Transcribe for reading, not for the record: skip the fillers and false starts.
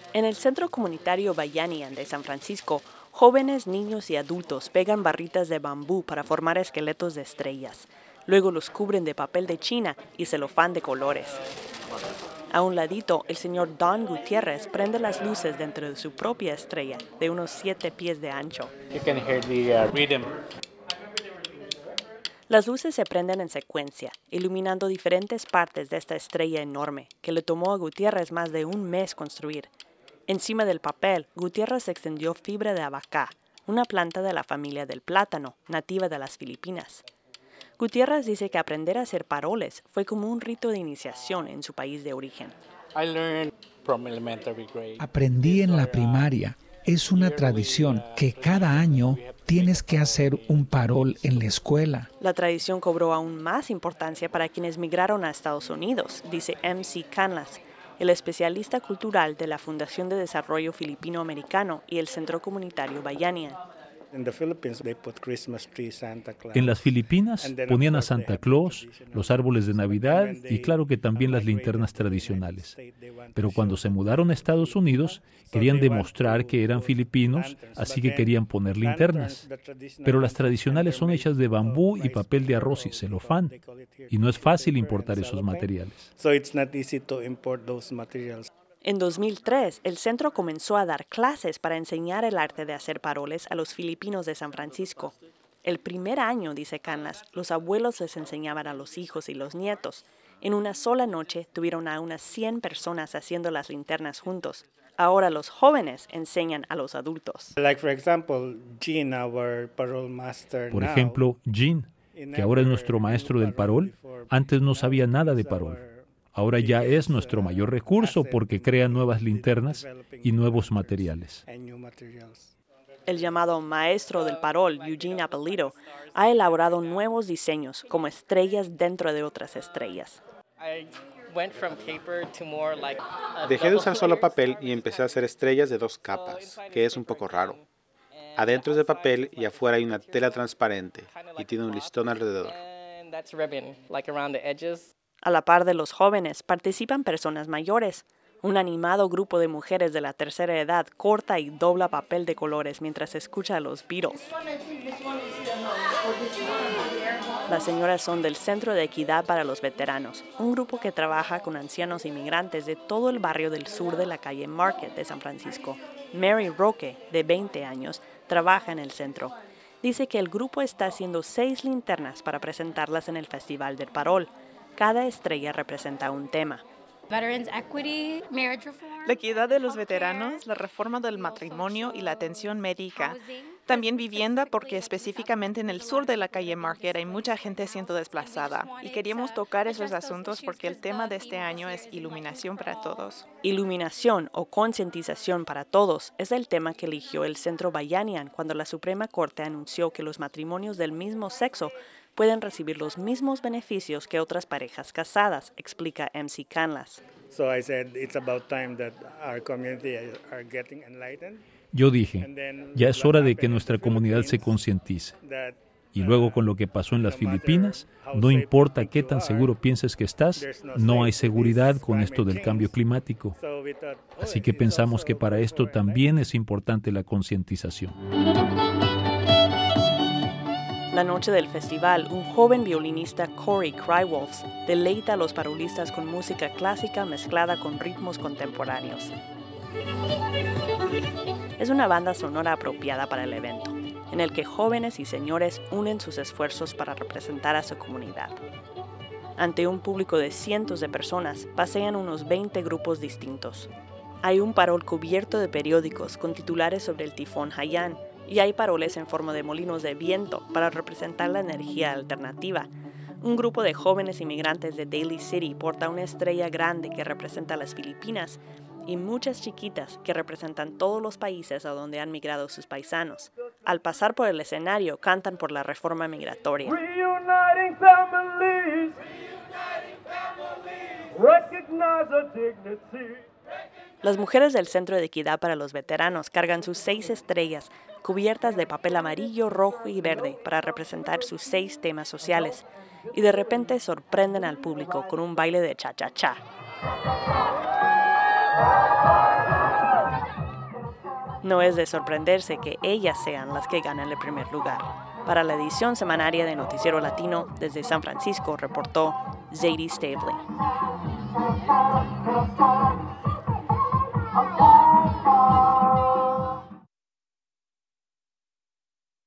En el Centro Comunitario Bayanihan de San Francisco, jóvenes, niños y adultos pegan barritas de bambú para formar esqueletos de estrellas. Luego los cubren de papel de China y celofán de colores. A un ladito, el señor Don Gutiérrez prende las luces dentro de su propia estrella, de unos 7 pies de ancho. You can hear the rhythm. Las luces se prenden en secuencia, iluminando diferentes partes de esta estrella enorme, que le tomó a Gutiérrez más de un mes construir. Encima del papel, Gutiérrez extendió fibra de abacá, una planta de la familia del plátano, nativa de las Filipinas. Gutiérrez dice que aprender a hacer paroles fue como un rito de iniciación en su país de origen. I learned from elementary grade. Aprendí en la primaria. Es una tradición que cada año tienes que hacer un parol en la escuela. La tradición cobró aún más importancia para quienes migraron a Estados Unidos, dice M.C. Canlas, el especialista cultural de la Fundación de Desarrollo Filipino-Americano y el Centro Comunitario Bayanihan. En las Filipinas ponían a Santa Claus, los árboles de Navidad y claro que también las linternas tradicionales. Pero cuando se mudaron a Estados Unidos, querían demostrar que eran filipinos, así que querían poner linternas. Pero las tradicionales son hechas de bambú y papel de arroz y celofán, y no es fácil importar esos materiales. En 2003, el centro comenzó a dar clases para enseñar el arte de hacer paroles a los filipinos de San Francisco. El primer año, dice Canlas, los abuelos les enseñaban a los hijos y los nietos. En una sola noche tuvieron a unas 100 personas haciendo las linternas juntos. Ahora los jóvenes enseñan a los adultos. Por ejemplo, Jean, que ahora es nuestro maestro del parol, antes no sabía nada de parol. Ahora ya es nuestro mayor recurso porque crea nuevas linternas y nuevos materiales. El llamado maestro del parol, Eugene Appolito, ha elaborado nuevos diseños como estrellas dentro de otras estrellas. Dejé de usar solo papel y empecé a hacer estrellas de 2 capas, que es un poco raro. Adentro es de papel y afuera hay una tela transparente y tiene un listón alrededor. A la par de los jóvenes, participan personas mayores. Un animado grupo de mujeres de la tercera edad corta y dobla papel de colores mientras escucha a los Beatles. Las señoras son del Centro de Equidad para los Veteranos, un grupo que trabaja con ancianos inmigrantes de todo el barrio del sur de la calle Market de San Francisco. Mary Roque, de 20 años, trabaja en el centro. Dice que el grupo está haciendo 6 linternas para presentarlas en el Festival del Parol. Cada estrella representa un tema. La equidad de los veteranos, la reforma del matrimonio y la atención médica. También vivienda, porque específicamente en el sur de la calle Market hay mucha gente siendo desplazada. Y queríamos tocar esos asuntos porque el tema de este año es iluminación para todos. Iluminación o concientización para todos es el tema que eligió el Centro Bayanihan cuando la Suprema Corte anunció que los matrimonios del mismo sexo pueden recibir los mismos beneficios que otras parejas casadas, explica M.C. Canlas. Yo dije, ya es hora de que nuestra comunidad se concientice. Y luego con lo que pasó en las Filipinas, no importa qué tan seguro pienses que estás, no hay seguridad con esto del cambio climático. Así que pensamos que para esto también es importante la concientización. La noche del festival, un joven violinista, Corey Crywolves, deleita a los parolistas con música clásica mezclada con ritmos contemporáneos. Es una banda sonora apropiada para el evento, en el que jóvenes y señores unen sus esfuerzos para representar a su comunidad. Ante un público de cientos de personas, pasean unos 20 grupos distintos. Hay un parol cubierto de periódicos con titulares sobre el tifón Haiyan, y hay paroles en forma de molinos de viento para representar la energía alternativa. Un grupo de jóvenes inmigrantes de Daly City porta una estrella grande que representa a las Filipinas y muchas chiquitas que representan todos los países a donde han migrado sus paisanos. Al pasar por el escenario, cantan por la reforma migratoria. Reuniting families. Recognize a dignity. Las mujeres del Centro de Equidad para los Veteranos cargan sus 6 estrellas, cubiertas de papel amarillo, rojo y verde, para representar sus 6 temas sociales. Y de repente sorprenden al público con un baile de cha-cha-cha. No es de sorprenderse que ellas sean las que ganan el primer lugar. Para la edición semanaria de Noticiero Latino, desde San Francisco, reportó Zadie Stavely.